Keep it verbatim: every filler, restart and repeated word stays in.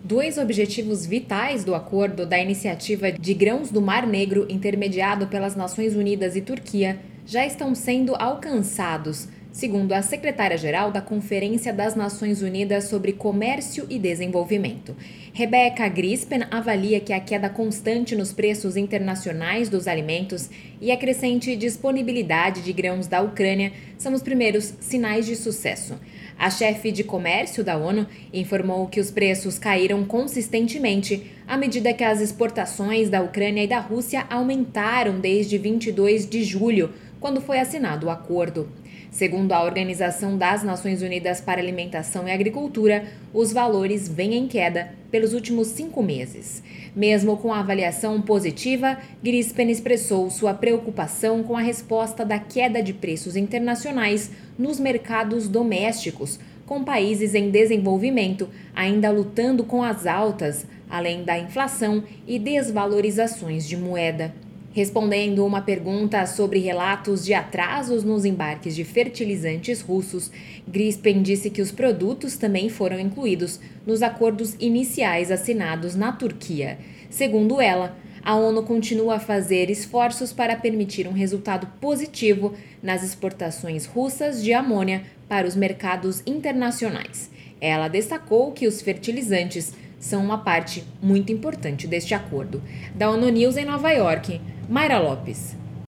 Dois objetivos vitais do acordo da Iniciativa de Grãos do Mar Negro, intermediado pelas Nações Unidas e Turquia, já estão sendo alcançados, segundo a secretária-geral da Conferência das Nações Unidas sobre Comércio e Desenvolvimento. Rebecca Grispen avalia que a queda constante nos preços internacionais dos alimentos e a crescente disponibilidade de grãos da Ucrânia são os primeiros sinais de sucesso. A chefe de comércio da ONU informou que os preços caíram consistentemente à medida que as exportações da Ucrânia e da Rússia aumentaram desde vinte e dois de julho, quando foi assinado o acordo. Segundo a Organização das Nações Unidas para Alimentação e Agricultura, os valores vêm em queda pelos últimos cinco meses. Mesmo com a avaliação positiva, Grispen expressou sua preocupação com a resposta da queda de preços internacionais nos mercados domésticos, com países em desenvolvimento ainda lutando com as altas, além da inflação e desvalorizações de moeda. Respondendo uma pergunta sobre relatos de atrasos nos embarques de fertilizantes russos, Grispen disse que os produtos também foram incluídos nos acordos iniciais assinados na Turquia. Segundo ela, a ONU continua a fazer esforços para permitir um resultado positivo nas exportações russas de amônia para os mercados internacionais. Ela destacou que os fertilizantes são uma parte muito importante deste acordo. Da ONU News em Nova York, Mayra Lopes.